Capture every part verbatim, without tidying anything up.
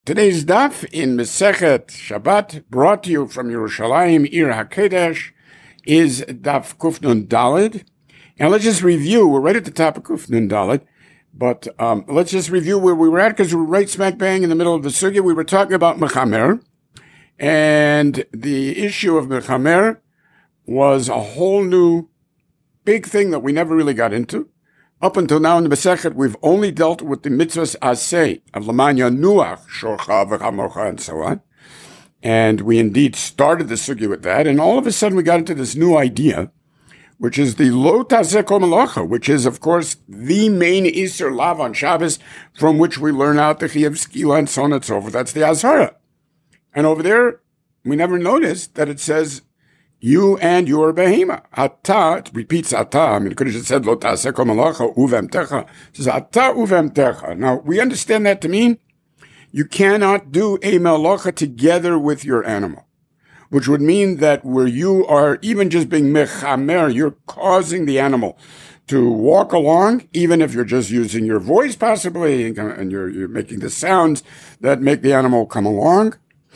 Today's daf in Masechet Shabbat, brought to you from Yerushalayim, Ir HaKodesh, is daf Kuf Nun Daled. And let's just review. We're right at the top of Kuf Nun Daled, but um, let's just review where we were at, because we're right smack bang in the middle of the sugya. We were talking about Mechamer, and the issue of Mechamer was a whole new big thing that we never really got into. Up until now in the Masechet, we've only dealt with the mitzvahs aseh of Lamanya Nuach, Shorcha, V'chamocha, and so on. And we indeed started the sugya with that, and all of a sudden we got into this new idea, which is the Lo Tazeh Kol Melacha, which is, of course, the main Isser Lav on Shabbos, from which we learn out the Chiyuv Skila and so on and so forth. That's the Azhara. And over there, we never noticed that it says, you and your behema. Ata, it repeats ata. I mean, it could have just said, lo ta'aseh kol malacha uvemtecha. It says, ata uvemtecha. Now, we understand that to mean you cannot do a malacha together with your animal, which would mean that where you are even just being mechamer, you're causing the animal to walk along, even if you're just using your voice possibly, and you're, you're making the sounds that make the animal come along.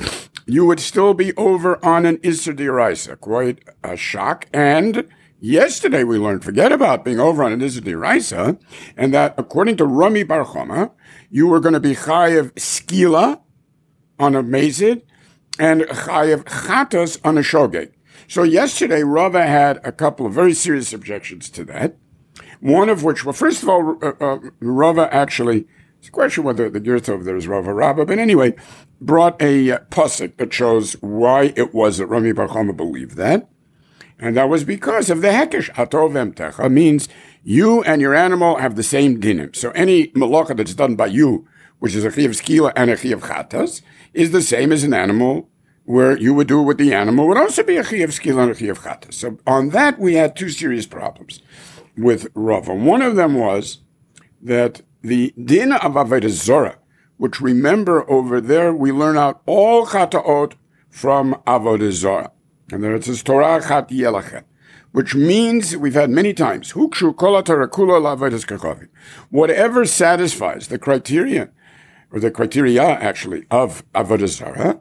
You would still be over on an Isser D'Oraisa. Quite a shock. And yesterday we learned, forget about being over on an Isser D'Oraisa, and that according to Rami Bar Chama, you were going to be Chayev Skila on a Mazid and Chayev Chatas on a Shogeg. So yesterday Rava had a couple of very serious objections to that. One of which, well, first of all, uh, uh, Rava actually, it's a question whether the Girth over there is Rava Rabba, but anyway, brought a uh, pasuk that shows why it was that Rami Bar Chama believed that. And that was because of the hekesh. Atov emtecha means you and your animal have the same dinim. So any malacha that's done by you, which is a chiyuv skila and a chiyuv chatas, is the same as an animal where you would do it with the animal would also be a chiyuv skila and a chiyuv chatas. So on that, we had two serious problems with Rava. One of them was that the din of Avodah Zorah, which remember over there, we learn out all chataot from Avodah Zorah. And there it says, Torah chat yelachet, which means, we've had many times, hukshu kol haTorah kula la'avodas kachavim. Whatever satisfies the criteria, or the criteria actually, of Avodah Zorah,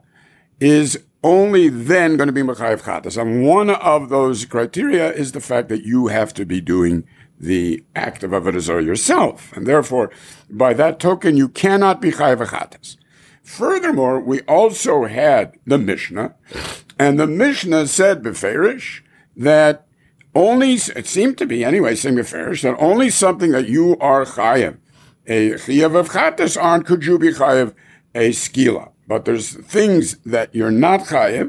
is only then going to be mechayev chatas. And one of those criteria is the fact that you have to be doing the act of Avodah Zorah yourself. And therefore, by that token, you cannot be chayev chatas. Furthermore, we also had the Mishnah, and the Mishnah said, beferish, that only, it seemed to be anyway, saying beferish, that only something that you are chayev, a chayev of chatas on, could you be chayev a skila. But there's things that you're not chayev,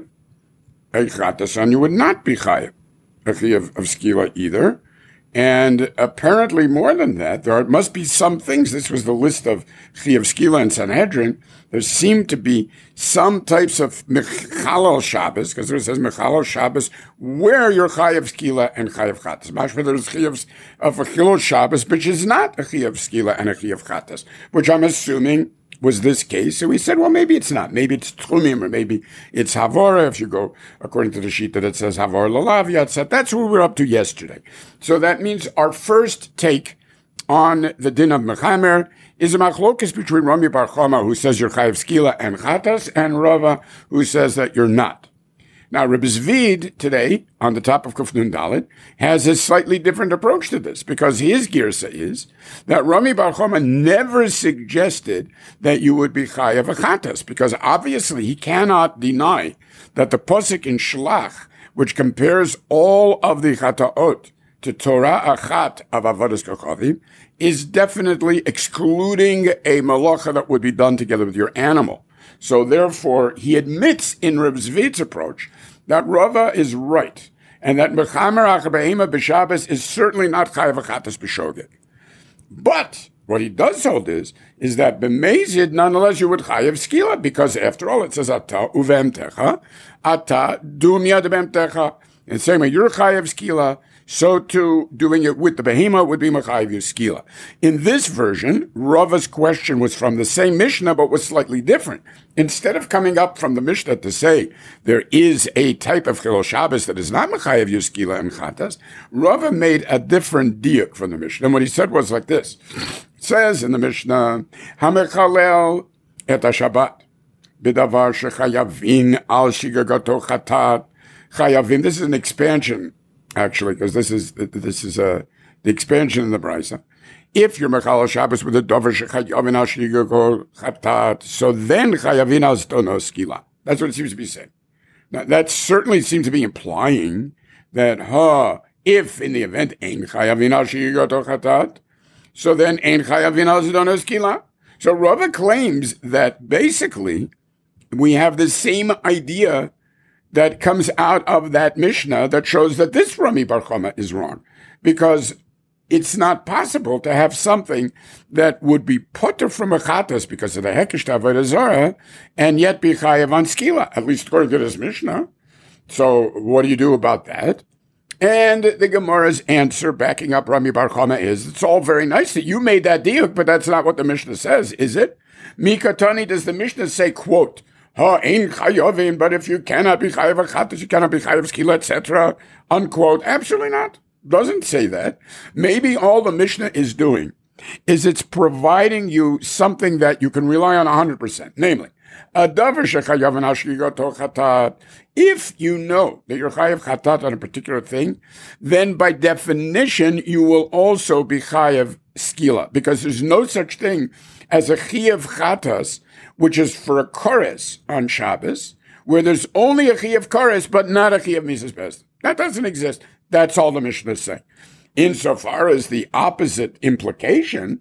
a chatas on, you would not be chayev a chayev of skila either. And apparently more than that, there must be some things. This was the list of Chiyuv Skila and Sanhedrin. There seemed to be some types of Mechalal Shabbos, because there says Mechalal Shabbos, where you're Chayev Skila and Chayev Chatas. Mashma, there's Chiyuv of a Chilul Shabbos, which is not a Chiyuv Skila and a Chiyuv Chatas, which I'm assuming was this case. So we said, well, maybe it's not. Maybe it's Tchumim, or maybe it's Havora, if you go according to the sheet that it says Havor Lalav Yatzat. That's what we were up to yesterday. So that means our first take on the din of Mechamer is a machlokas between Rami Bar Chama, who says you're Chayev Skila and Chatas, and Rava, who says that you're not. Now, Rebbe Zvid today, on the top of Kuf Nun Dalet, has a slightly different approach to this, because his girsa is that Rami Bar Chama never suggested that you would be Chayev Chatas, because obviously he cannot deny that the Posuk in Shlach, which compares all of the Chataot to Torah Achat of Avodas Kachavim, is definitely excluding a malacha that would be done together with your animal. So therefore, he admits in Reb Zvid's approach that Rava is right, and that Mechamer Achbehema B'Shabbos is certainly not Chayev Chatas B'Shogeg. But what he does hold is, is that B'Mezid, nonetheless, you would Chayev Skila, because after all, it says Ata Uvemtecha, Ata Dumya Debemtecha. And same way, you're Chayev Skila, so too, doing it with the behema would be Mechayev Skila. In this version, Rava's question was from the same Mishnah, but was slightly different. Instead of coming up from the Mishnah to say there is a type of Chilul Shabbos that is not Mechayev Skila and Chatas, Rava made a different diuk from the Mishnah. And what he said was like this. It says in the Mishnah, Hamechalel et HaShabbat. Bidavar shechayavin al shigagato chatat. Chayavin. This is an expansion, actually, because this is this is a the expansion in the Brisa. If you're mechal Shabbos with a davar shechayavin al shigagato chatat, so then chayavin al stono skila. That's what it seems to be saying. Now, that certainly seems to be implying that, huh, if in the event ein chayavin al shigagato chatat, so then ein chayavin al stono skila. So Rava claims that basically we have the same idea that comes out of that Mishnah that shows that this Rami Bar Chama is wrong, because it's not possible to have something that would be putter from a chatas because of the hekesh avodah zarah and yet be chayav on skila, at least according to this Mishnah. So what do you do about that? And the Gemara's answer, backing up Rami Bar Chama, is it's all very nice that you made that diuk, but that's not what the Mishnah says, is it? Mikatani, does the Mishnah say, quote, ha ein chayovim, but if you cannot be chayav achatas, you cannot be chayav skila, et cetera, unquote? Absolutely not. Doesn't say that. Maybe all the Mishnah is doing is it's providing you something that you can rely on one hundred percent, namely, a davar shechayav ashkigato chatat. If you know that you're chayav chatat on a particular thing, then by definition you will also be chayav skila, because there's no such thing as a chayav chatas, which is for a chorus on Shabbos, where there's only a chayav chorus but not a chayav misas best. That doesn't exist. That's all the Mishnah is saying. Insofar as the opposite implication,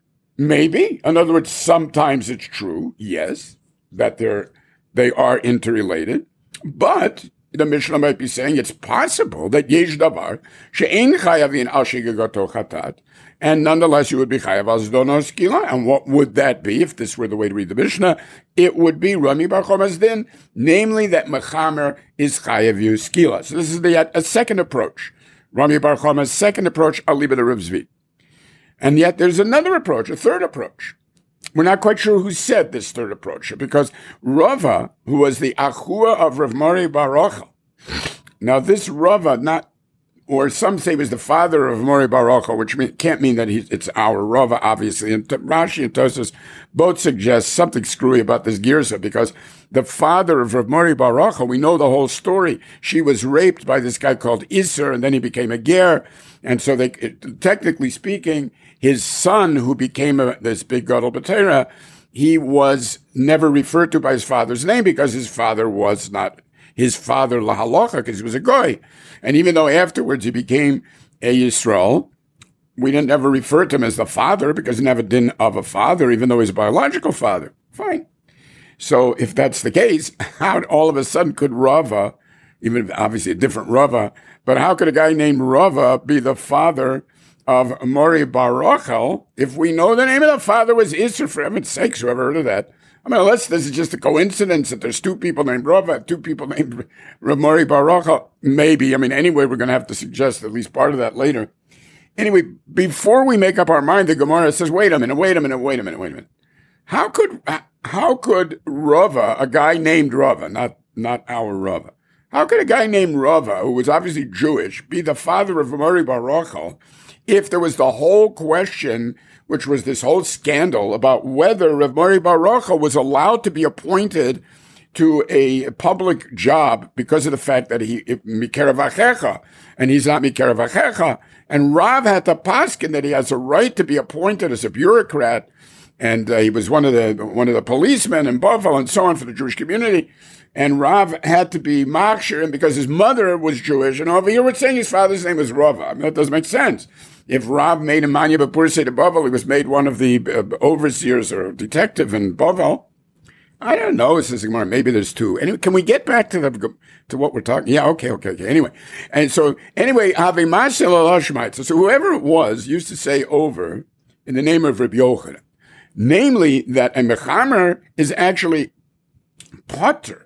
maybe. In other words, sometimes it's true, yes, that they're they are interrelated. But the Mishnah might be saying it's possible that yesh davar she'ein chayavin al shigagato chatat, and nonetheless you would be chayav al zdono skila. And what would that be if this were the way to read the Mishnah? It would be Rami Bar Choma's din, namely that mechamer is chayav you skila. So this is the a second approach. Rami Bar Choma's second approach, I'll leave it to Rav Zvi. And yet there's another approach, a third approach. We're not quite sure who said this third approach, because Rava, who was the Achua of Rav Mori Bar Rochel, now this Rava, not, or some say was the father of Mori Bar Rochel, which mean, can't mean that he's, it's our Rava, obviously. And Rashi and Tosfos both suggest something screwy about this Girsa, because the father of Rav Mori Bar Rochel, we know the whole story. She was raped by this guy called Isser, and then he became a ger. And so they, technically speaking, his son, who became a, this big Gadol B'Torah, he was never referred to by his father's name because his father was not his father lahalacha, because he was a goy. And even though afterwards he became a Yisrael, we didn't ever refer to him as the father because he never did of a father, even though he's a biological father. Fine. So if that's the case, how all of a sudden could Rava, even obviously a different Rava, but how could a guy named Rava be the father of Mori Bar Rochel if we know the name of the father was Isser? For heaven's sakes, who ever heard of that? I mean, unless this is just a coincidence that there's two people named Rava, two people named Mori Bar Rochel, maybe. I mean, anyway, we're going to have to suggest at least part of that later. Anyway, before we make up our mind, the Gemara says, wait a minute, wait a minute, wait a minute, wait a minute. How could, how could Rava, a guy named Rava, not, not our Rava, how could a guy named Rava, who was obviously Jewish, be the father of Mori Bar Rochel if there was the whole question, which was this whole scandal about whether Rav Mori Bar Rochel was allowed to be appointed to a public job because of the fact that he mikerav achecha, and he's not mikerav achecha, and Rav had to paskin that he has a right to be appointed as a bureaucrat, and uh, he was one of the one of the policemen in Bavel and so on for the Jewish community. And Rav had to be Machshir, and because his mother was Jewish, and over here we're saying his father's name was Rava. I mean, that doesn't make sense. If Rav made a Manya B'Pursei to Bavel, he was made one of the uh, overseers or detective in Bavel. I don't know. It's this Gemara. Maybe there's two. Anyway, can we get back to the to what we're talking? Yeah, okay, okay, okay. Anyway, and so anyway, Ave Masel Alashmait. So whoever it was used to say over in the name of Rabbi Yochanan, namely that a mechamer is actually potter.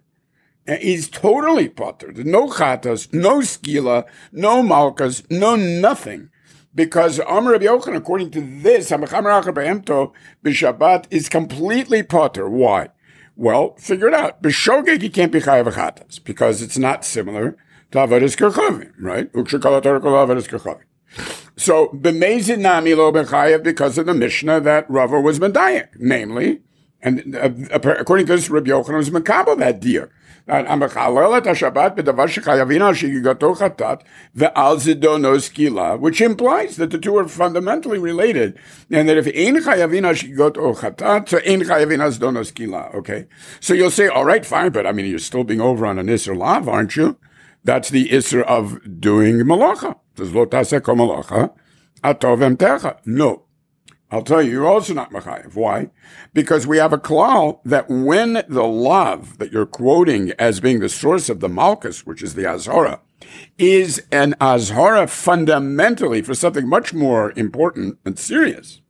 He's totally potter. There's no chatas, no skila, no malkas, no nothing. Because Amar Rabbi Yochanan, according to this, HaMechamer Achar Behemto b'Shabbat is completely potter. Why? Well, figure it out. B'Shogeg he can't be chayav chatas because it's not similar to Avodas Kerchavim, right? Ukshekala Torah kol Avodas Kerchavim. So b'Mezid Nami lo b'chayav because of the Mishnah that Rava was medayek, namely And uh, according to this, Rabbi Yochanan was makabel that deer. Which implies that the two are fundamentally related, and that if ein chayavina shigot o chatat, so ein chayavinas donos kila. Okay, so you'll say, all right, fine, but I mean, you're still being over on an isser lav, aren't you? That's the isser of doing malacha. Does lo taseh kol malacha atov emtecha? No. I'll tell you, you're also not mechayev. Why? Because we have a klal that when the lav that you're quoting as being the source of the malchus, which is the azhara, is an azhara fundamentally for something much more important and serious.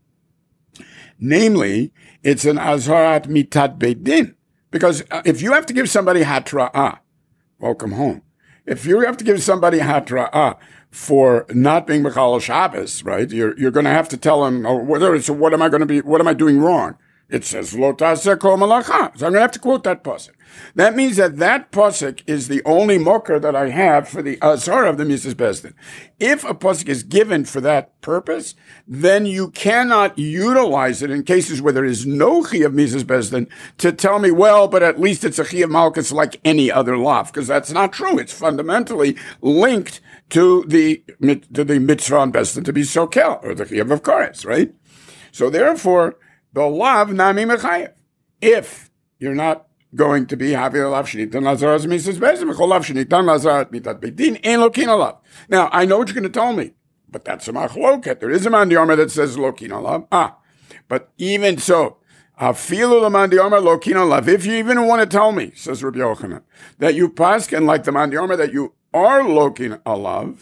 Namely, it's an azharat mitat bedin. Because if you have to give somebody hatra'ah, welcome home. If you have to give somebody hatra'ah for not being Mechal Shabbos, right? You're, you're going to have to tell him, oh, whether so what am I going to be, what am I doing wrong? It says, Lo taseh kol malacha. So I'm going to have to quote that pasuk. That means that that pasuk is the only mokar that I have for the azhar of the Mises Besdin. If a pasuk is given for that purpose, then you cannot utilize it in cases where there is no chi of Mises Besdin to tell me, well, but at least it's a chi of malchus like any other lav, because that's not true. It's fundamentally linked to the to the mitzvah on Besdin to be sokel, or the chi of Kores, right? So therefore, the lav nami mechayev. If you're not going to be having lav shenitan lazar as Mises Besdin, v'chol lav shenitan lazar at mitat bedin ein lokin alav. Now I know what you're going to tell me, but that's a machloket. There is a man diarma that says lokin alav. Ah, but even so, afilu the man diarma lokin alav. If you even want to tell me, says Rabbi Yochanan, that you paskin like the man diarma that you are lokin alav,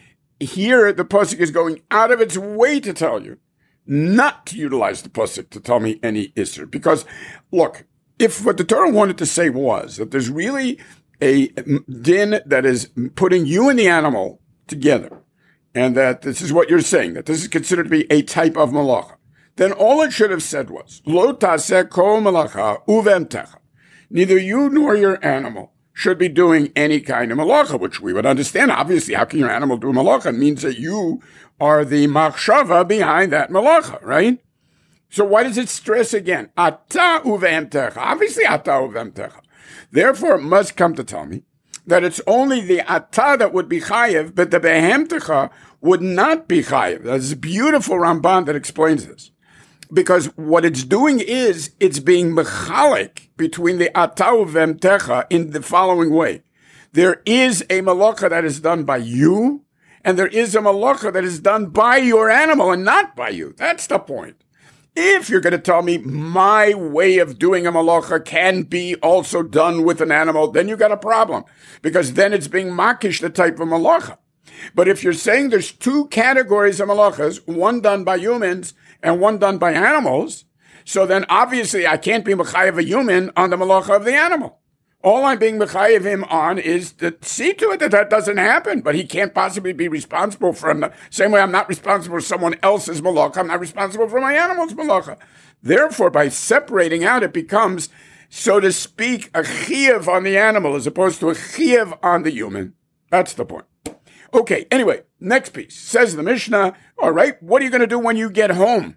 here the pasuk is going out of its way to tell you not to utilize the pasuk to tell me any isser. Because, look, if what the Torah wanted to say was that there's really a din that is putting you and the animal together, and that this is what you're saying, that this is considered to be a type of malacha, then all it should have said was, Lo taseh kol malacha uvemtecha. Neither you nor your animal should be doing any kind of malacha, which we would understand. Obviously, how can your animal do malacha? It means that you are the machshava behind that malacha, right? So why does it stress again? Ata uvemtecha. Obviously, ata uvemtecha. Therefore, it must come to tell me that it's only the ata that would be chayev, but the behemtecha would not be chayev. There's a beautiful Ramban that explains this. Because what it's doing is, it's being mechalik between the ata uvemtecha in the following way. There is a malacha that is done by you, and there is a malacha that is done by your animal and not by you. That's the point. If you're going to tell me my way of doing a malacha can be also done with an animal, then you got a problem, because then it's being makish, the type of malacha. But if you're saying there's two categories of malachas, one done by humans and one done by animals, so then obviously I can't be mechayev a human on the malacha of the animal. All I'm being mechayev him on is to see to it that that doesn't happen. But he can't possibly be responsible for him. The same way I'm not responsible for someone else's malacha, I'm not responsible for my animal's malacha. Therefore, by separating out, it becomes, so to speak, a chiyuv on the animal as opposed to a chiyuv on the human. That's the point. Okay, anyway, next piece. Says the Mishnah, all right, what are you going to do when you get home?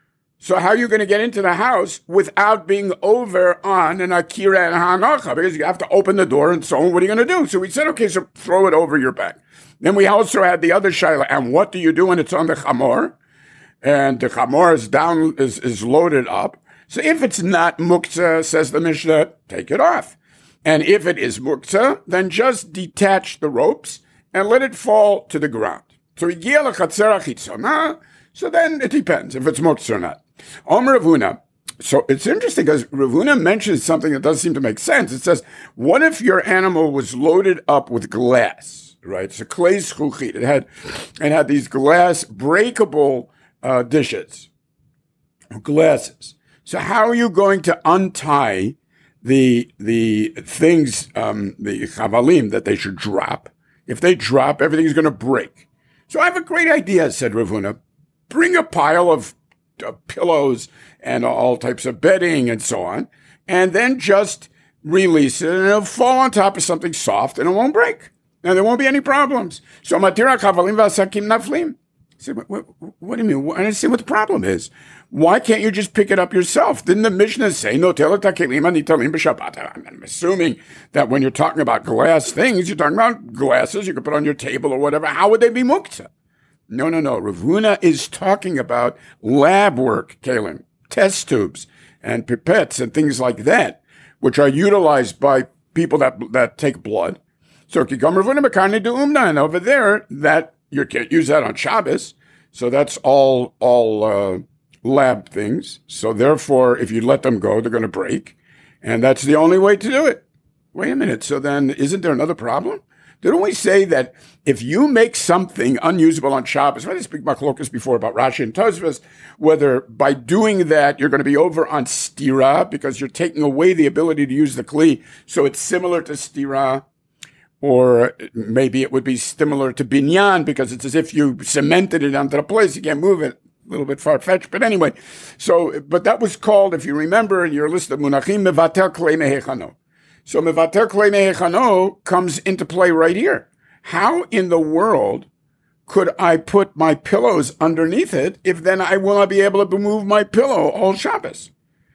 So how are you going to get into the house without being over on an akira and hanacha? Because you have to open the door and so on. What are you going to do? So we said, okay, so throw it over your back. Then we also had the other shaila. And what do you do when it's on the chamor? And the chamor is down, is, is loaded up. So if it's not muktzah, says the Mishnah, take it off. And if it is muktzah, then just detach the ropes and let it fall to the ground. So so then it depends if it's muktzah or not. Om Rav Huna. So it's interesting because Rav Huna mentions something that doesn't seem to make sense. It says, what if your animal was loaded up with glass, right? So clay schuchit. It had, it had these glass breakable uh, dishes, glasses. So how are you going to untie the the things, um, the chavalim that they should drop? If they drop, everything's going to break. So I have a great idea, said Rav Huna. Bring a pile of uh, pillows and all types of bedding and so on, and then just release it, and it'll fall on top of something soft, and it won't break. And there won't be any problems. So matira chavalim v'asakim naflim. I said, what, what, what do you mean? I don't see what the problem is. Why can't you just pick it up yourself? Didn't the Mishnah say, no, I'm assuming that when you're talking about glass things, you're talking about glasses you can put on your table or whatever. How would they be muktzah? No, no, no. Rav Huna is talking about lab work, Kalim, test tubes and pipettes and things like that, which are utilized by people that that take blood. So and over there, that you can't use that on Shabbos. So that's all all uh, lab things. So therefore, if you let them go, they're going to break, and that's the only way to do it. Wait a minute. So then, isn't there another problem? Didn't we say that if you make something unusable on Shabbos, I speak machlokas before about Rashi and Tosfos, whether by doing that you're going to be over on stira because you're taking away the ability to use the kli, so it's similar to stira, or maybe it would be similar to binyan because it's as if you cemented it onto the place, you can't move it. A little bit far-fetched, but anyway. So, but that was called, if you remember in your list of munachim, mevatel klei mehechano. So mevater klei mehechano comes into play right here. How in the world could I put my pillows underneath it if then I will not be able to move my pillow all Shabbos?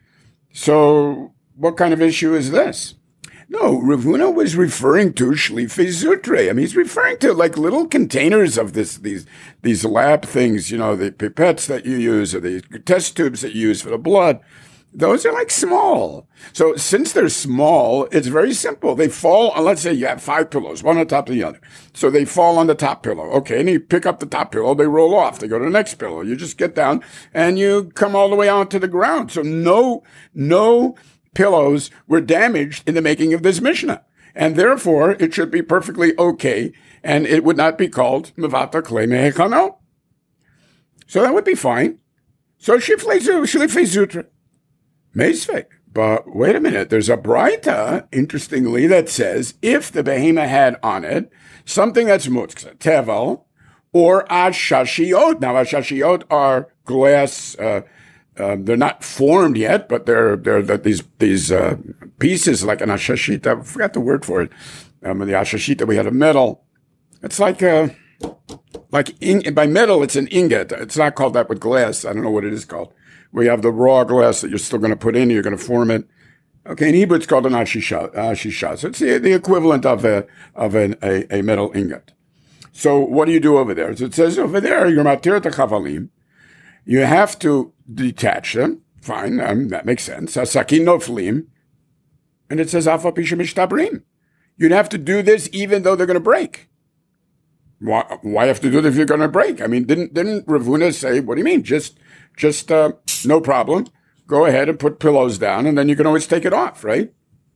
So what kind of issue is this? No, Rav Huna was referring to Shlifei Zutre. I mean, he's referring to like little containers of this, these, these lab things, you know, the pipettes that you use or the test tubes that you use for the blood. Those are like small. So since they're small, it's very simple. They fall on, let's say you have five pillows, one on top of the other. So they fall on the top pillow. Okay. And you pick up the top pillow, they roll off. They go to the next pillow. You just get down and you come all the way onto the ground. So no, no pillows were damaged in the making of this Mishnah. And therefore it should be perfectly okay. And it would not be called Mevata Klei Mehechano. So that would be fine. So Shlifei Zutra. Meisvek. But wait a minute, there's a braita, interestingly, that says if the behema had on it something that's mutzah, tevel, or ashashiot. Now, ashashiot are glass, uh, um, they're not formed yet, but they're, they're, they're these, these, uh, pieces like an ashashita. I forgot the word for it. Um, the ashashita, we had a metal. It's like a, like in, by metal, it's an ingot. It's not called that with glass. I don't know what it is called. Where you have the raw glass that you're still going to put in, you're going to form it. Okay, in Hebrew it's called an ashisha. ashisha. So it's the, the equivalent of a of an, a, a metal ingot. So what do you do over there? So it says over there, you're matir chavalim. You have to detach them. Fine, um, that makes sense. Sakin noflim. And it says afa pisha mishtabrim. You'd have to do this even though they're going to break. Why, why have to do it if you're going to break? I mean, didn't didn't Rav Huna say, what do you mean? Just Just, uh, no problem. Go ahead and put pillows down and then you can always take it off, right?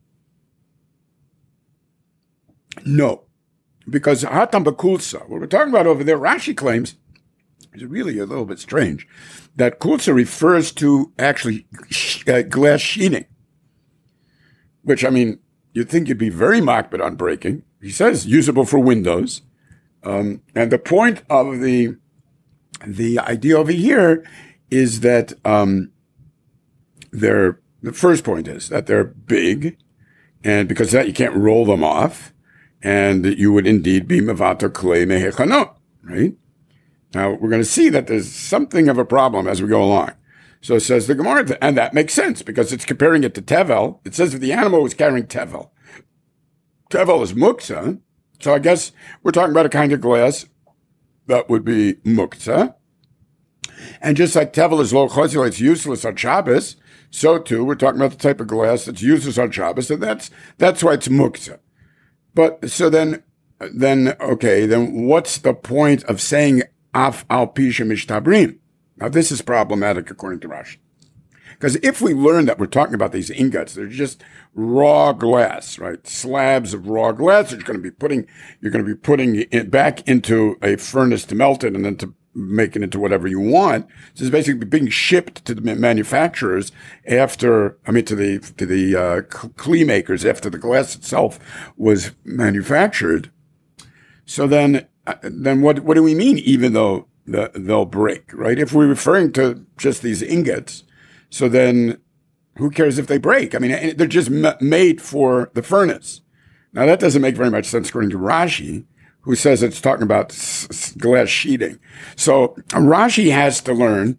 No. Because Hatam B'Kulsa, what we're talking about over there, Rashi claims, is really a little bit strange, that Kulsa refers to actually uh, glass sheeting. Which, I mean, you'd think you'd be very makbid on breaking. He says usable for windows. Um, and the point of the, the idea over here is that um, they're, the first point is that they're big, and because of that you can't roll them off, and you would indeed be mevater klei mehechano, right? Now, we're going to see that there's something of a problem as we go along. So it says the Gemara, and that makes sense, because it's comparing it to tevel. It says if the animal was carrying tevel. Tevel is muktzah, so I guess we're talking about a kind of glass that would be muktzah. And just like tevel is lo chosel, it's useless on Shabbos, so too, we're talking about the type of glass that's useless on Shabbos, and that's, that's why it's muktzah. But, so then, then, okay, then what's the point of saying af al pisha mishtabrim? Now, this is problematic according to Rashi. Because if we learn that we're talking about these ingots, they're just raw glass, right? Slabs of raw glass that you're going to be putting, you're going to be putting it back into a furnace to melt it and then to make it into whatever you want. So it's basically being shipped to the manufacturers after, I mean, to the, to the, uh, kli makers after the glass itself was manufactured. So then, uh, then what, what do we mean? Even though the, they'll break, right? If we're referring to just these ingots, so then who cares if they break? I mean, they're just m- made for the furnace. Now that doesn't make very much sense according to Rashi, who says it's talking about s- s- glass sheeting. So Rashi has to learn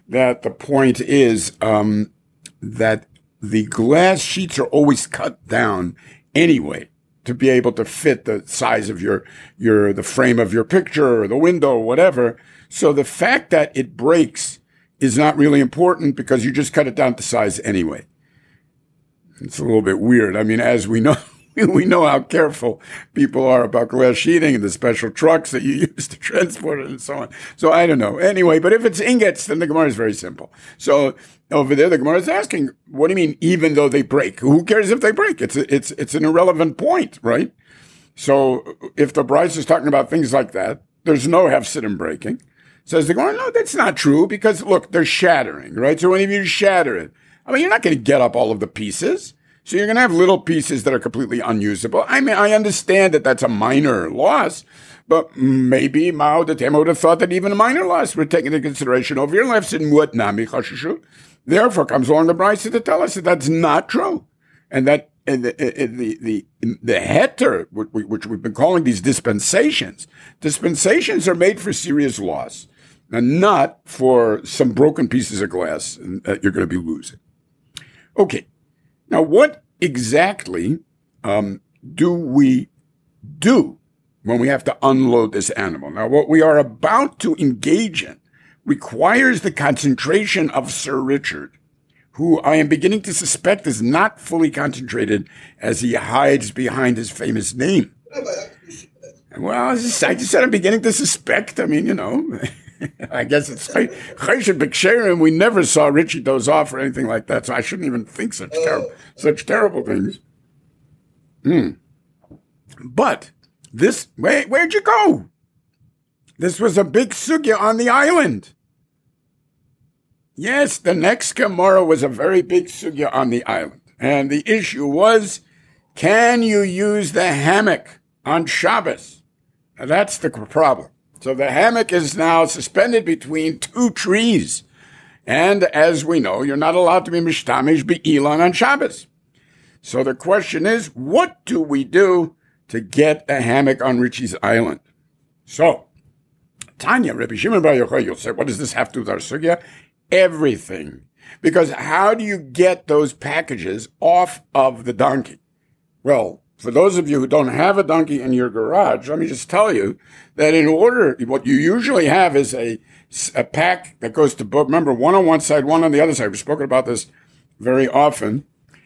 that the point is um, that the glass sheets are always cut down anyway to be able to fit the size of your, your, the frame of your picture or the window or whatever. So the fact that it breaks is not really important because you just cut it down to size anyway. It's a little bit weird. I mean, as we know, we know how careful people are about glass sheeting and the special trucks that you use to transport it and so on. So I don't know. Anyway, but if it's ingots, then the Gemara is very simple. So over there, the Gemara is asking, what do you mean, even though they break? Who cares if they break? It's a, it's it's an irrelevant point, right? So if the Bryce is talking about things like that, there's no hefsidim breaking. Says the Gemara, no, that's not true because look, they're shattering, right? So when you shatter it, I mean, you're not going to get up all of the pieces. So you're going to have little pieces that are completely unusable. I mean, I understand that that's a minor loss, but maybe Mao the Tema would have thought that even a minor loss would take into consideration over your lives in what nami chashishu. Therefore comes along the Brisa to tell us that that's not true. And that and the, the, the, the heter, which we've been calling these dispensations, dispensations are made for serious loss and not for some broken pieces of glass that you're going to be losing. Okay. Now, what exactly um, do we do when we have to unload this animal? Now, what we are about to engage in requires the concentration of Sir Richard, who I am beginning to suspect is not fully concentrated as he hides behind his famous name. Well, I just, I just said I'm beginning to suspect. I mean, you know, I guess it's Chesed B'Ksherim. We never saw Richie doze off or anything like that, so I shouldn't even think such terrible, such terrible things. Hmm. But this, where, where'd you go? This was a big sugya on the island. Yes, the next Gemara was a very big sugya on the island. And the issue was, can you use the hammock on Shabbos? Now, that's the problem. So the hammock is now suspended between two trees. And as we know, you're not allowed to be mishtamish be'ilan on Shabbos. So the question is, what do we do to get a hammock on Richie's island? So, Tanya, Rabbi Shimon Bar Yochai, you'll say, what does this have to do with our sugya? Everything. Because how do you get those packages off of the donkey? Well, for those of you who don't have a donkey in your garage, let me just tell you that in order, what you usually have is a, a pack that goes to both, remember, one on one side, one on the other side. We've spoken about this very often.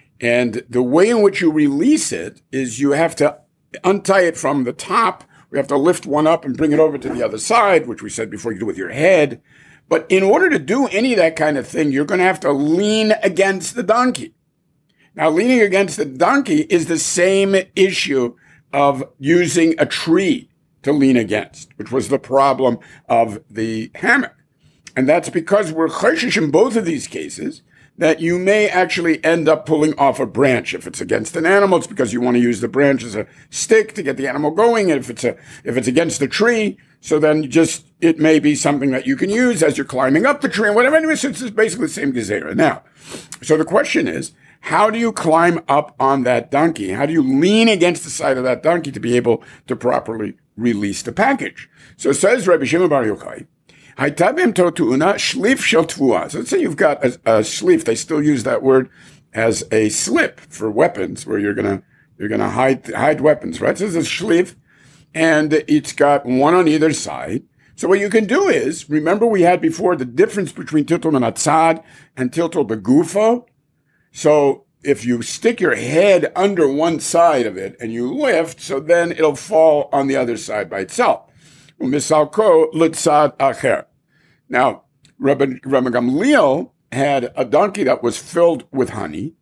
And the way in which you release it is you have to untie it from the top. We have to lift one up and bring it over to the other side, which we said before, you do with your head. But in order to do any of that kind of thing, you're going to have to lean against the donkey. Now, leaning against the donkey is the same issue of using a tree to lean against, which was the problem of the hammock. And that's because we're chayshish in both of these cases that you may actually end up pulling off a branch. If it's against an animal, it's because you want to use the branch as a stick to get the animal going. And if it's a, if it's against the tree, so then you just, it may be something that you can use as you're climbing up the tree and whatever. Anyway, so it's basically the same gezerah. Now, so the question is, how do you climb up on that donkey? How do you lean against the side of that donkey to be able to properly release the package? So it says Rabbi Shimon Bar Yochai, Haitabim totuuna shlif shel tvua. So let's say you've got a, a shlif. They still use that word as a slip for weapons, where you're gonna you're gonna hide hide weapons, right? So it's a shlif, and it's got one on either side. So what you can do is, remember we had before the difference between tiltul menatzad and tiltul begufo. So if you stick your head under one side of it and you lift, so then it'll fall on the other side by itself. Misalko litzad acher. Now, Rabbi, Rabbi Gamliel had a donkey that was filled with honey,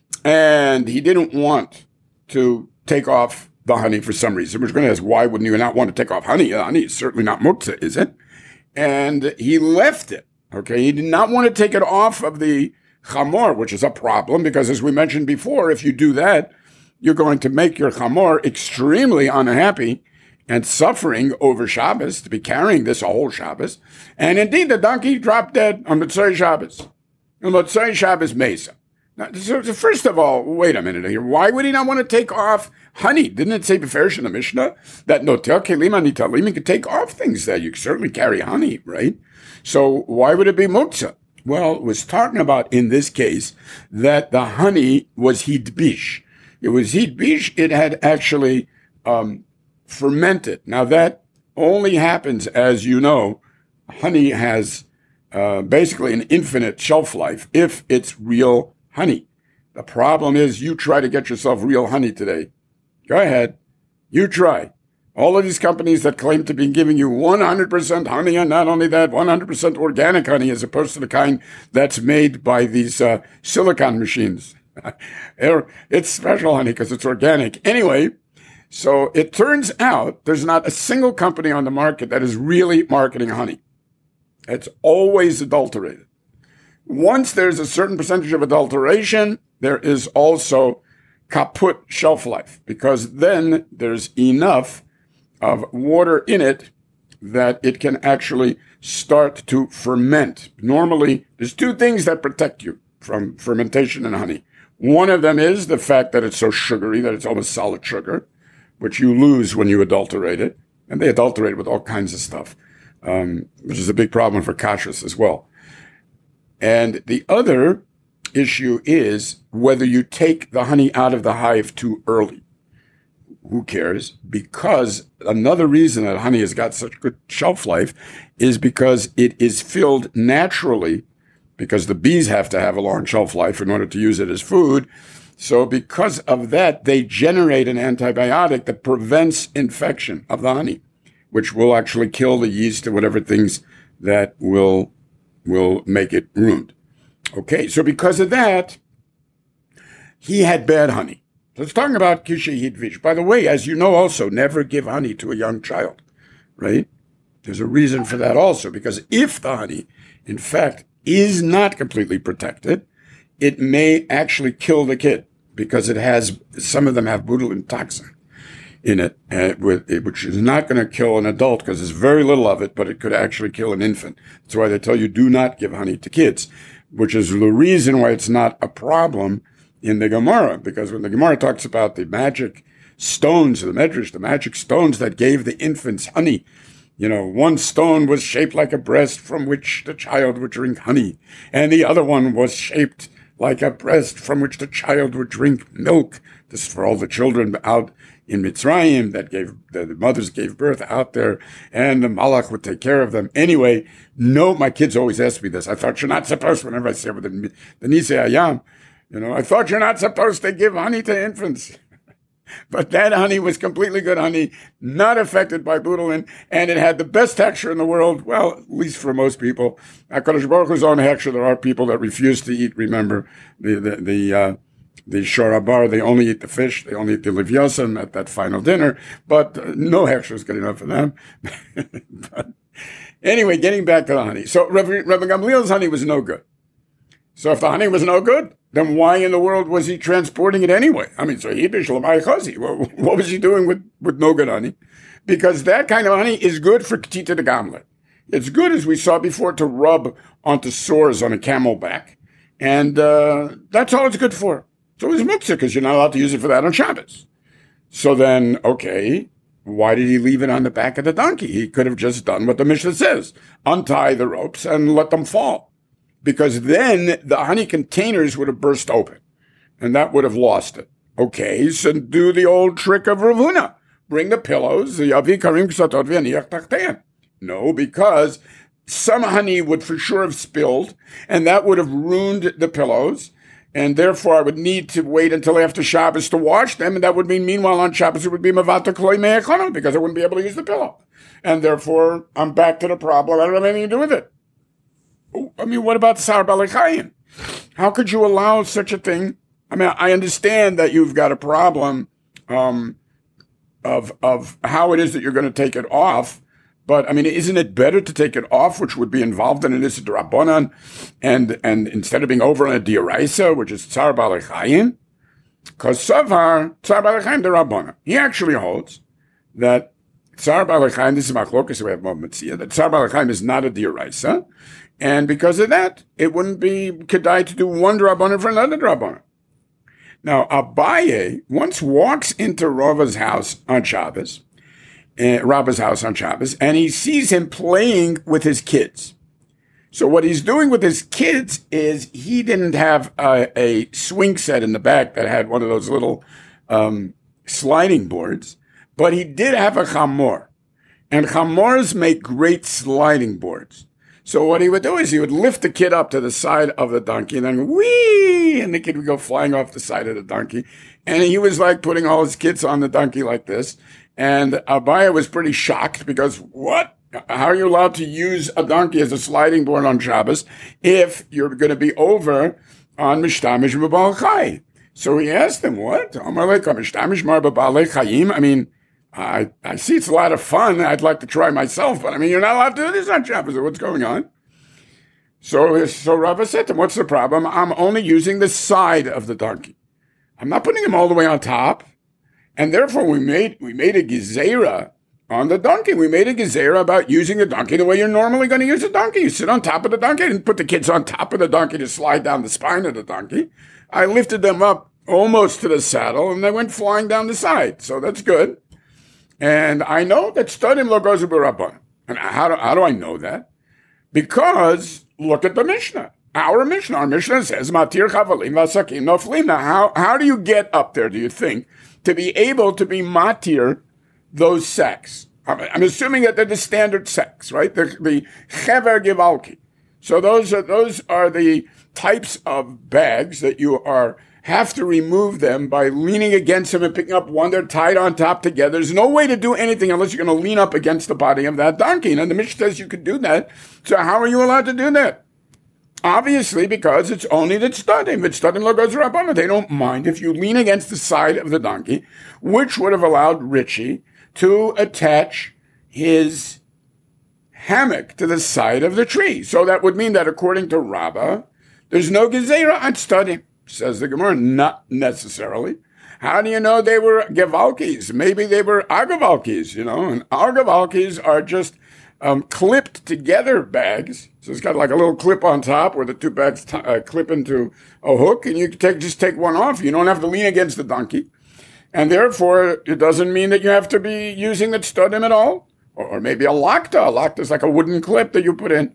and he didn't want to take off the honey for some reason. We're going to ask, why wouldn't you not want to take off honey? Honey is certainly not muktzah, is it? And he left it. Okay, he did not want to take it off of the chamor, which is a problem because, as we mentioned before, if you do that, you're going to make your chamor extremely unhappy and suffering over Shabbos, to be carrying this a whole Shabbos. And indeed, the donkey dropped dead on Motzei Shabbos. On Motzei Shabbos Mesa. Now, so, so first of all, wait a minute here. Why would he not want to take off honey? Didn't it say beferish in the Mishnah that notel kelim anitalim, you could take off things that you could certainly carry honey, right? So why would it be muktzah? Well, it was talking about in this case that the honey was hidbish. It was hidbish. It had actually um, fermented. Now that only happens, as you know, honey has uh, basically an infinite shelf life if it's real honey. The problem is you try to get yourself real honey today. Go ahead. You try. All of these companies that claim to be giving you one hundred percent honey, and not only that, one hundred percent organic honey as opposed to the kind that's made by these uh, silicon machines. It's special honey because it's organic. Anyway, so it turns out there's not a single company on the market that is really marketing honey. It's always adulterated. Once there's a certain percentage of adulteration, there is also kaput shelf life, because then there's enough of water in it that it can actually start to ferment. Normally, there's two things that protect you from fermentation in honey. One of them is the fact that it's so sugary that it's almost solid sugar, which you lose when you adulterate it. And they adulterate it with all kinds of stuff, um, which is a big problem for kashrus as well. And the other issue is whether you take the honey out of the hive too early. Who cares? Because another reason that honey has got such good shelf life is because it is filled naturally, because the bees have to have a long shelf life in order to use it as food. So because of that, they generate an antibiotic that prevents infection of the honey, which will actually kill the yeast or whatever things that will, will make it ruined. Okay, so because of that, he had bad honey. Let's talk about Kishe Hidvish. By the way, as you know also, never give honey to a young child, right? There's a reason for that also, because if the honey, in fact, is not completely protected, it may actually kill the kid, because it has, some of them have botulinum toxin in it, uh, with, which is not going to kill an adult because there's very little of it, but it could actually kill an infant. That's why they tell you do not give honey to kids, which is the reason why it's not a problem in the Gemara, because when the Gemara talks about the magic stones, the medrash, the magic stones that gave the infants honey, you know, one stone was shaped like a breast from which the child would drink honey, and the other one was shaped like a breast from which the child would drink milk. This is for all the children out in Mitzrayim that gave, the mothers gave birth out there, and the Malach would take care of them. Anyway, no, my kids always ask me this. I thought you're not supposed, whenever I say with the, the Nisei Hayam, you know, I thought you're not supposed to give honey to infants. But that honey was completely good honey, not affected by botulinum, and it had the best texture in the world. Well, at least for most people. HaKadosh Baruch Hu's own texture. There are people that refuse to eat. Remember, the the the uh, the shorabar, they only eat the fish. They only eat the livyasim at that final dinner. But uh, no hechsher is good enough for them. But anyway, getting back to the honey. So Rabbi, Rabbi Gamliel's honey was no good. So if the honey was no good, then why in the world was he transporting it anyway? I mean, so he what was he doing with, with no good honey? Because that kind of honey is good for Ketita de Gamlet. It's good, as we saw before, to rub onto sores on a camel back. And uh, that's all it's good for. So it's muktzah, because you're not allowed to use it for that on Shabbos. So then, okay, why did he leave it on the back of the donkey? He could have just done what the Mishnah says. Untie the ropes and let them fall. Because then the honey containers would have burst open, and that would have lost it. Okay, so do the old trick of Rav Huna. Bring the pillows. No, because some honey would for sure have spilled, and that would have ruined the pillows, and therefore I would need to wait until after Shabbos to wash them, and that would mean, meanwhile, on Shabbos it would be mavata kloi me'echono, because I wouldn't be able to use the pillow. And therefore, I'm back to the problem. I don't have anything to do with it. I mean, what about Sar Balachayim? How could you allow such a thing? I mean, I understand that you've got a problem um, of of how it is that you're going to take it off, but I mean, isn't it better to take it off, which would be involved in an Issa D'Rabbanan, and and instead of being over on a Dioraisa, which is Sar Balachayim? Because Savar, Sar Balachayim D'Rabbanan, he actually holds that Sar Balachayim, this is Machlokas, we have moments here, that Sar Balachayim is not a Dioraisa. And because of that, it wouldn't be kedai to do one drabanan for another drabanan. Now, Abaye once walks into Rava's house on Shabbos, uh, Rabba's house on Shabbos, and he sees him playing with his kids. So what he's doing with his kids is he didn't have a, a swing set in the back that had one of those little um, sliding boards, but he did have a chamor. And chamors make great sliding boards. So what he would do is he would lift the kid up to the side of the donkey and then whee, and the kid would go flying off the side of the donkey. And he was like putting all his kids on the donkey like this. And Abaya was pretty shocked because what? How are you allowed to use a donkey as a sliding board on Shabbos if you're going to be over on Mishtamish B'Baal Chai? So he asked him, what? Amalek Mishtamish Mar B'Baal Chayim? I mean, I, I see it's a lot of fun. I'd like to try myself, but I mean, you're not allowed to do this on Shabbos. What's going on? So, so Rava said to him, what's the problem? I'm only using the side of the donkey. I'm not putting him all the way on top. And therefore we made, we made a gezerah on the donkey. We made a gezerah about using the donkey the way you're normally going to use a donkey. You sit on top of the donkey. I didn't put the kids on top of the donkey to slide down the spine of the donkey. I lifted them up almost to the saddle and they went flying down the side. So that's good. And I know that Stadim lo gozu b'Rabbanan. And how do, how do I know that? Because look at the Mishnah. Our Mishnah, our Mishnah says, Matir chavalim v'asakim noflim. Now, how, how do you get up there, do you think, to be able to be matir those sacks? I'm, I'm assuming that they're the standard sacks, right? The, the chever givalki. So those are, those are the types of bags that you are have to remove them by leaning against them and picking up one. They're tied on top together. There's no way to do anything unless you're going to lean up against the body of that donkey. And the Mishnah says you could do that. So how are you allowed to do that? Obviously, because it's only the tzdadim. It's tzdadim lo gozu b'Rabbanan. They don't mind if you lean against the side of the donkey, which would have allowed Richie to attach his hammock to the side of the tree. So that would mean that according to Rabbah, there's no gezerah on tzdadim. Says the Gemara, not necessarily. How do you know they were gevalkis? Maybe they were agavalkis, you know, and agavalkis are just um, clipped together bags. So it's got like a little clip on top where the two bags t- uh, clip into a hook, and you can take, just take one off. You don't have to lean against the donkey. And therefore, it doesn't mean that you have to be using the tzdadim at all. Or, or maybe a lakta. A lakta is like a wooden clip that you put in.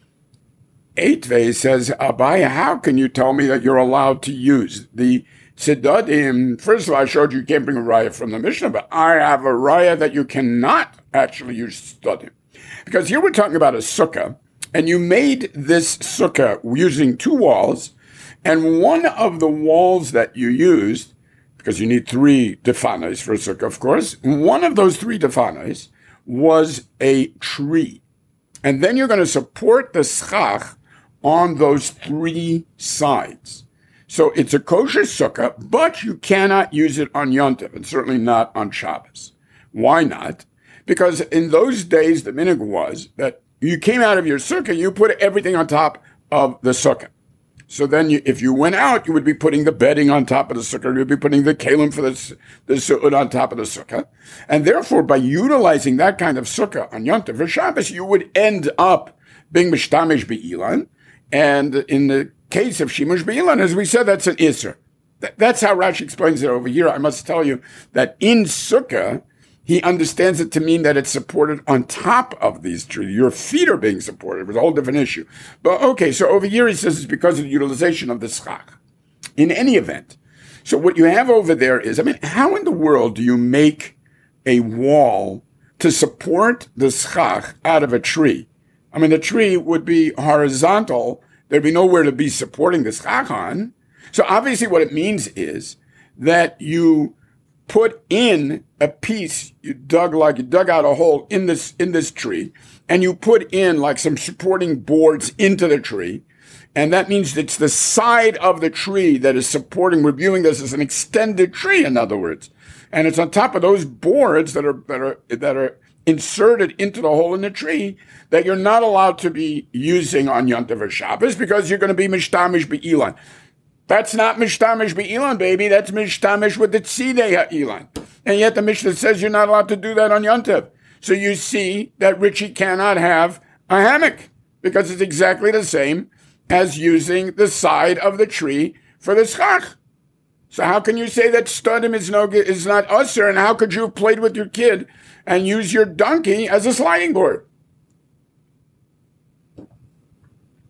Eitvei says, Abaya, how can you tell me that you're allowed to use the tzedadim? First of all, I showed you you can't bring a raya from the Mishnah, but I have a raya that you cannot actually use tzedadim. Because here we're talking about a sukkah, and you made this sukkah using two walls, and one of the walls that you used, because you need three defanas for a sukkah, of course, one of those three defanas was a tree. And then you're going to support the schach on those three sides. So it's a kosher sukkah, but you cannot use it on Yom Tov, and certainly not on Shabbos. Why not? Because in those days, the minhag was that you came out of your sukkah, you put everything on top of the sukkah. So then you, if you went out, you would be putting the bedding on top of the sukkah, you would be putting the kalim for the, the sukkah on top of the sukkah. And therefore, by utilizing that kind of sukkah on Yom Tov or Shabbos, you would end up being mishtamish be'ilan. And in the case of shimush be'ilan, as we said, that's an isser. Th- that's how Rashi explains it over here. I must tell you that in sukkah, he understands it to mean that it's supported on top of these trees. Your feet are being supported. It was a whole different issue. But okay, so over here he says it's because of the utilization of the schach. In any event, so what you have over there is, I mean, how in the world do you make a wall to support the schach out of a tree? I mean, the tree would be horizontal. There'd be nowhere to be supporting the schach on. So obviously what it means is that you put in a piece, you dug like you dug out a hole in this in this tree, and you put in like some supporting boards into the tree, and that means it's the side of the tree that is supporting. We're viewing this as an extended tree, in other words, and it's on top of those boards that are that are that are inserted into the hole in the tree that you're not allowed to be using on Yom Tov or Shabbos because you're going to be mishtamish be'ilan. That's not mishtamish be'ilan, baby. That's mishtamish with the tzidei ha'ilan. And yet the Mishnah says you're not allowed to do that on Yom Tov. So you see that Richie cannot have a hammock because it's exactly the same as using the side of the tree for the schach. So how can you say that studim is no is not usher, and how could you have played with your kid and use your donkey as a sliding board?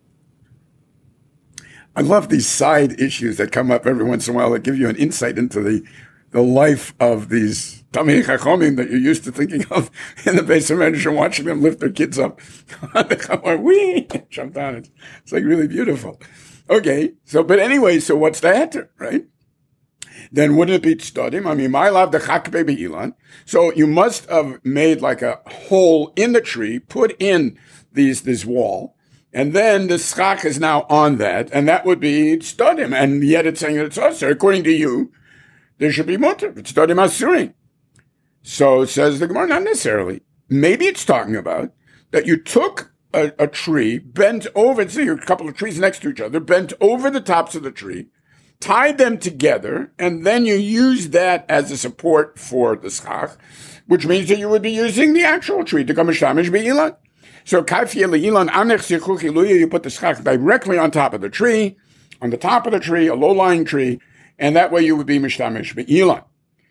I love these side issues that come up every once in a while that give you an insight into the the life of these Tamei Chachomim that you're used to thinking of in the Beis HaMedrash and watching them lift their kids up. Whee! Jump down. It's, it's like really beautiful. Okay, so, but anyway, so what's the heter, right? Then wouldn't it be tzadim? I mean, my love the chakbe be'ilan. So you must have made like a hole in the tree, put in these, this wall, and then the schach is now on that, and that would be tzadim. And yet it's saying that it's usher. According to you, there should be mutter. It's tzadim asurin. So it says the Gemara, not necessarily. Maybe it's talking about that you took a, a tree, bent over, see a couple of trees next to each other, bent over the tops of the tree, tied them together, and then you use that as a support for the schach, which means that you would be using the actual tree to come mishamish be'ilan. So kafia le'ilan anech sichuch iluya, you put the schach directly on top of the tree, on the top of the tree, a low-lying tree, and that way you would be mishtamish be'ilan.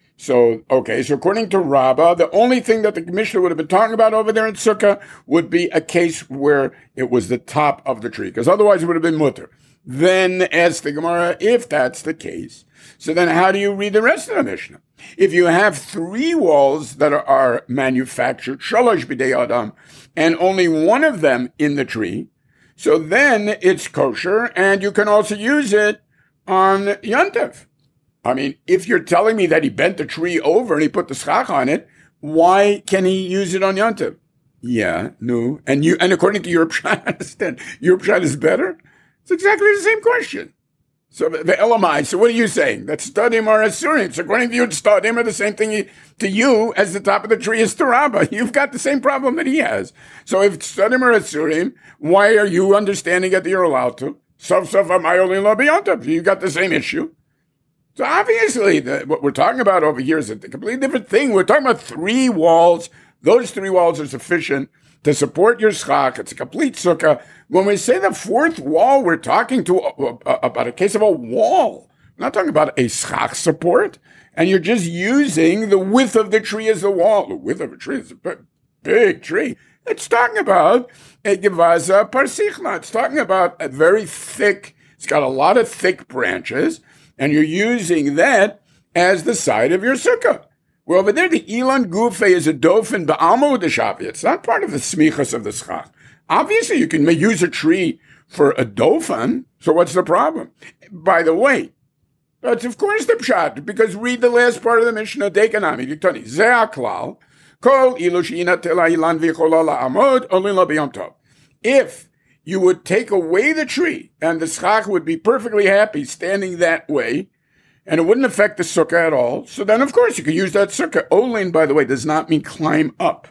So, okay, so according to Rabbah, the only thing that the Mishnah would have been talking about over there in Sukkah would be a case where it was the top of the tree, because otherwise it would have been mutter. Then asks the Gemara, if that's the case, so then how do you read the rest of the Mishnah? If you have three walls that are, are manufactured, shalosh b'dei adam, and only one of them in the tree, so then it's kosher, and you can also use it on Yontif. I mean, if you're telling me that he bent the tree over and he put the schach on it, why can he use it on Yontif? Yeah, no. And you, and according to your pshat, I understand, your pshat is better? It's exactly the same question. So the Elamai, so what are you saying? That Stadim are Asurim. So according to you, Stadim are the same thing to you as the top of the tree is to Rabbah. You've got the same problem that he has. So if Stadim are Asurim, why are you understanding that you're allowed to? Sof sof amayoli lo b'yontav. You got the same issue. So obviously, the, what we're talking about over here is a completely different thing. We're talking about three walls. Those three walls are sufficient to support your schach. It's a complete sukkah. When we say the fourth wall, we're talking to uh, uh, about a case of a wall. We're not talking about a schach support. And you're just using the width of the tree as the wall. The width of a tree is a big, big tree. It's talking about a gevaza parsichna. It's talking about a very thick, it's got a lot of thick branches, and you're using that as the side of your sukkah. Well, over there, the Ilan Gufe is a dofen ba'alma the shavi. It's not part of the smichas of the schach. Obviously, you can use a tree for a dofen, so what's the problem? By the way, that's of course the pshat, because read the last part of the Mishnah, Dekanami, Diktoni, Ze'aklal, Kol ilushina tela ilan v'chola la'amod, olin la b'yom tov. If you would take away the tree, and the schach would be perfectly happy standing that way, and it wouldn't affect the sukkah at all. So then, of course, you can use that sukkah. Olin, by the way, does not mean climb up.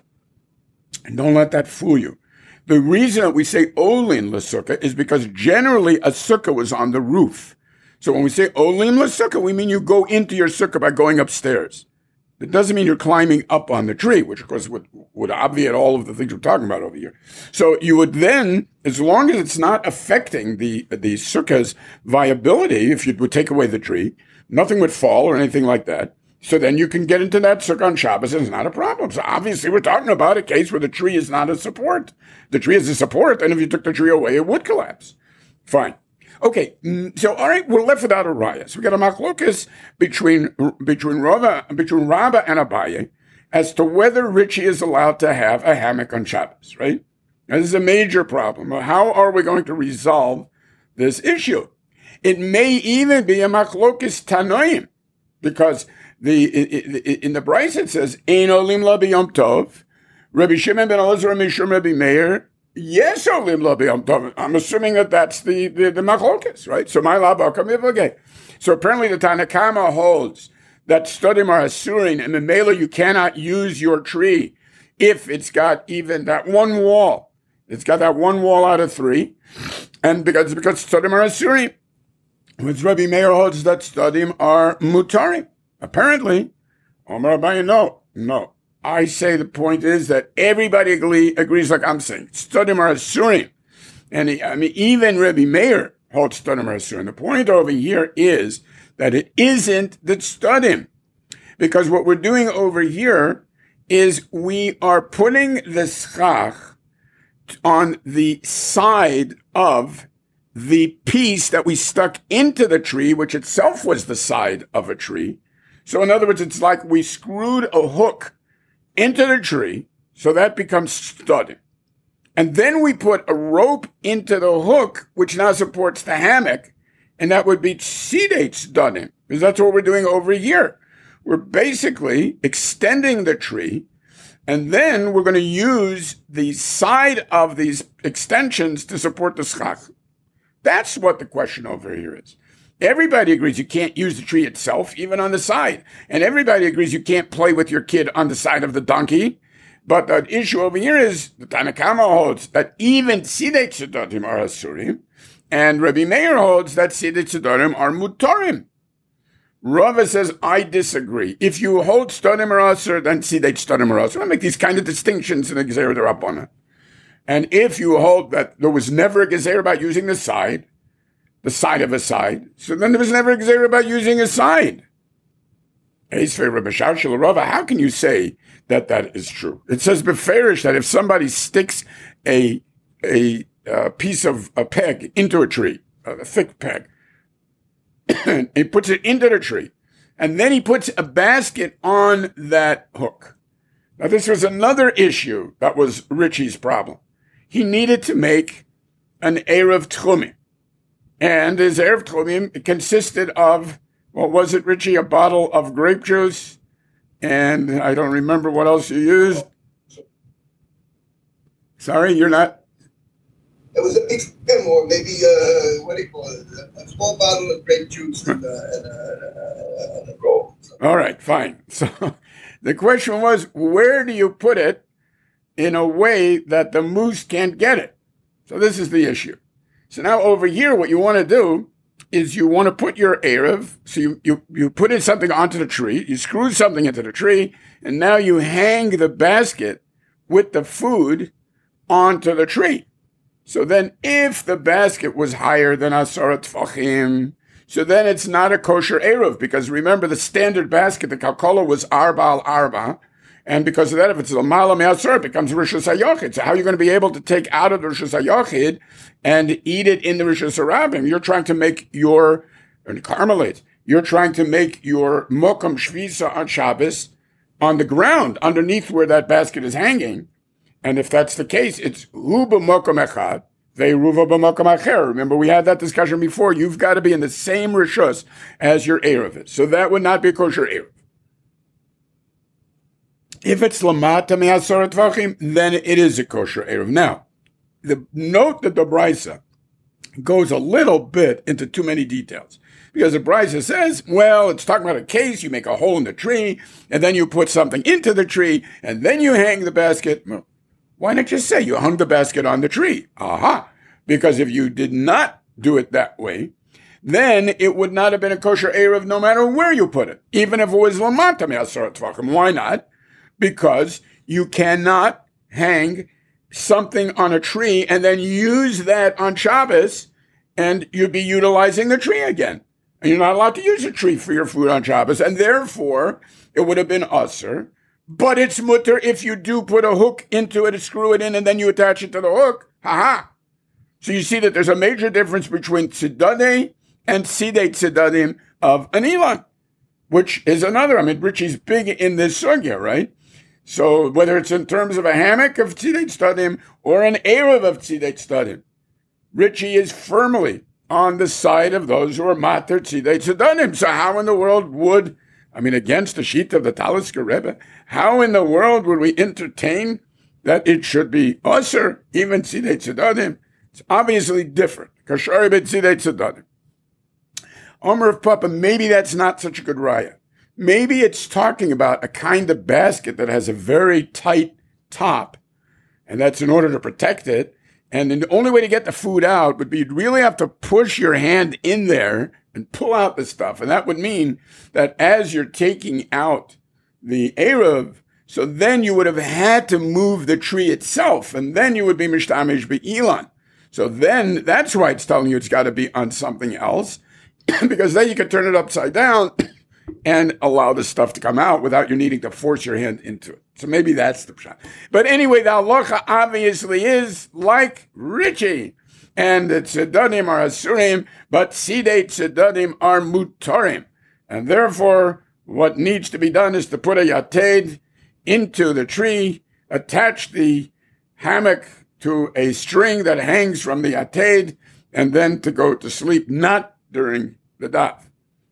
And don't let that fool you. The reason that we say olin l'sukkah is because generally a sukkah was on the roof. So when we say olin l'sukkah, we mean you go into your sukkah by going upstairs. It doesn't mean you're climbing up on the tree, which of course would, would obviate all of the things we're talking about over here. So you would then, as long as it's not affecting the, the sukkah's viability, if you would take away the tree, nothing would fall or anything like that. So then you can get into that sukkah on Shabbos and it's not a problem. So obviously we're talking about a case where the tree is not a support. The tree is a support, and if you took the tree away, it would collapse. Fine. Okay, so all right, we're left without a raya. So we got a machlokas between between Rava between Rabbah and Abaye as to whether Richie is allowed to have a hammock on Shabbos, right? Now, this is a major problem. How are we going to resolve this issue? It may even be a machlokas tanoim, because the in the Bryce it says ein olim la b'yom tov. Rabbi Shimon ben Elazar Mishum Rabbi Meir. Yes, olim la b'yom tov. I'm assuming that that's the the, the machlokas, right? So my laba okay. So apparently the Tanakama holds that studim are asurin, and in Mela you cannot use your tree if it's got even that one wall. It's got that one wall out of three, and because because studim are asurin. Which Rabbi Meir holds that studim are mutarim. Apparently, Omar Abaye, no, no. I say the point is that everybody agree, agrees like I'm saying. Studim are asurim. And he, I mean, even Rabbi Meir holds studim are asurim. The point over here is that it isn't the studim. Because what we're doing over here is we are putting the schach on the side of the piece that we stuck into the tree, which itself was the side of a tree. So in other words, it's like we screwed a hook into the tree, so that becomes studding. And then we put a rope into the hook, which now supports the hammock, and that would be tzidei studding, because that's what we're doing over here. We're basically extending the tree, and then we're going to use the side of these extensions to support the schach. That's what the question over here is. Everybody agrees you can't use the tree itself, even on the side. And everybody agrees you can't play with your kid on the side of the donkey. But the issue over here is the Tanna Kama holds that even tzidei tzedadim are asurim, and Rabbi Meir holds that tzidei tzedadim are mutarim. Rava says, I disagree. If you hold tzedadim are asur, then tzidei tzedadim are asur. I make these kind of distinctions in the Gezerah D'Rabbanan. And if you hold that there was never a Gezerah about using the side, the side of a side, so then there was never a Gezerah about using a side. How can you say that that is true? It says beferish that if somebody sticks a a, a piece of a peg into a tree, a thick peg, and he puts it into the tree, and then he puts a basket on that hook. Now this was another issue that was Richie's problem. He needed to make an Erev Tchumim, and his Erev Tchumim consisted of, what was it, Richie? A bottle of grape juice, and I don't remember what else you used. Sorry, you're not? It was a big stem, or maybe, uh, what do you call it? A small bottle of grape juice and, uh, and, uh, and a roll. All right, fine. So the question was, where do you put it in a way that the moose can't get it? So this is the issue. So now over here, what you want to do is you want to put your Erev, so you, you, you put in something onto the tree, you screw something into the tree, and now you hang the basket with the food onto the tree. So then if the basket was higher than Asara Tfachim, so then it's not a kosher Erev, because remember the standard basket, the Kalkola was Arba al Arba, and because of that, if it's a Mala Me'asar, it becomes Rishus HaYochid. So how are you going to be able to take out of the Rishus HaYochid and eat it in the Rishus HaRabim? You're trying to make your, or Carmelite, you're trying to make your Mokum Shvisa on Shabbos on the ground, underneath where that basket is hanging. And if that's the case, it's Hu b'Mokum Echad, Ve'ruva b'Mokum Acher. Remember, we had that discussion before. You've got to be in the same Rishus as your Erev is. So that would not be a kosher Erev. If it's lamata me'asar tvachim, then it is a kosher erev. Now, the note that the Brisa goes a little bit into too many details, because the Brisa says, well, it's talking about a case, you make a hole in the tree, and then you put something into the tree, and then you hang the basket. Well, why not just say you hung the basket on the tree? Aha! Because if you did not do it that way, then it would not have been a kosher erev no matter where you put it, even if it was lamata me'asar tvachim. Why not? Because you cannot hang something on a tree and then use that on Shabbos, and you'd be utilizing the tree again. And you're not allowed to use a tree for your food on Shabbos, and therefore it would have been usser. But it's mutter if you do put a hook into it and screw it in, and then you attach it to the hook. Ha ha! So you see that there's a major difference between tzidadei and tzidei tzedadim of an Elon, which is another. I mean, Richie's big in this sugya, right? So whether it's in terms of a hammock of tzidei tzedadim or an erev of tzidei tzedadim, Richie is firmly on the side of those who are mater tzidei tzedadim. So how in the world would, I mean, against the sheet of the Talisker Rebbe, how in the world would we entertain that it should be usher, even tzidei tzedadim? It's obviously different. Kashari bet tzidei tzedadim. Omer of Papa, maybe that's not such a good raya. Maybe it's talking about a kind of basket that has a very tight top, and that's in order to protect it. And the only way to get the food out would be you'd really have to push your hand in there and pull out the stuff. And that would mean that as you're taking out the Erev, so then you would have had to move the tree itself, and then you would be mishtamish be'ilan. So then that's why it's telling you it's got to be on something else, because then you could turn it upside down and allow the stuff to come out without you needing to force your hand into it. So maybe that's the shot. But anyway, the halacha obviously is like Richie. and the tzedadim are asurim, but sidei tzedadim are mutarim. And therefore, what needs to be done is to put a yated into the tree, attach the hammock to a string that hangs from the yated, and then to go to sleep, not during the daf.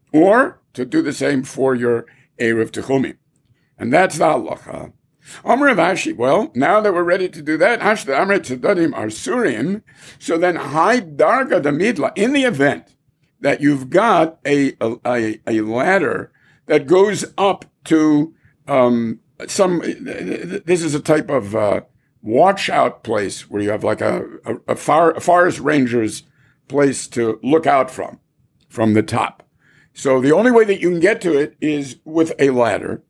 Or to do the same for your Erev Techumim. And that's the halacha. Amr Rav Ashi, well, now that we're ready to do that, Hashda Amr Tzedadim are Surim, so then high darga the midla, in the event that you've got a, a, a ladder that goes up to um, some, this is a type of uh, watch out place where you have like a, a, a, far, a forest ranger's place to look out from, from the top. So the only way that you can get to it is with a ladder.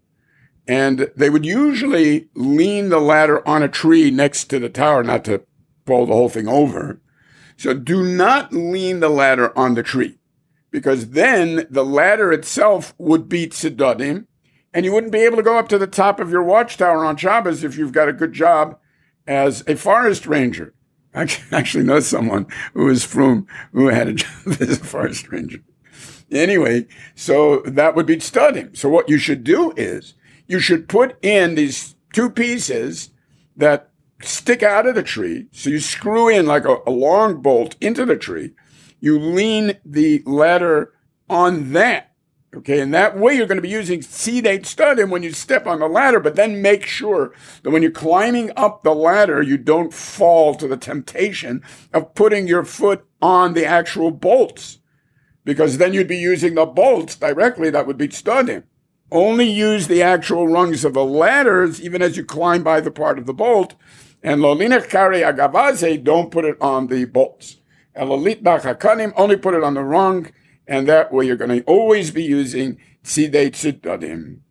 And they would usually lean the ladder on a tree next to the tower, not to pull the whole thing over. So do not lean the ladder on the tree, because then the ladder itself would be tzedadim, and you wouldn't be able to go up to the top of your watchtower on Shabbos if you've got a good job as a forest ranger. I actually know someone who is from, who had a job as a forest ranger. Anyway, so that would be tzedadim. So what you should do is, you should put in these two pieces that stick out of the tree. So you screw in like a, a long bolt into the tree. You lean the ladder on that. Okay. And that way you're going to be using sidei tzedadim when you step on the ladder, but then make sure that when you're climbing up the ladder, you don't fall to the temptation of putting your foot on the actual bolts, because then you'd be using the bolts directly. That would be tzedadim. Only use the actual rungs of the ladders, even as you climb by the part of the bolt. And lolinech kari agavaze, don't put it on the bolts. And lolit bachakanim, only put it on the rung. And that way you're going to always be using sidei tzedadim.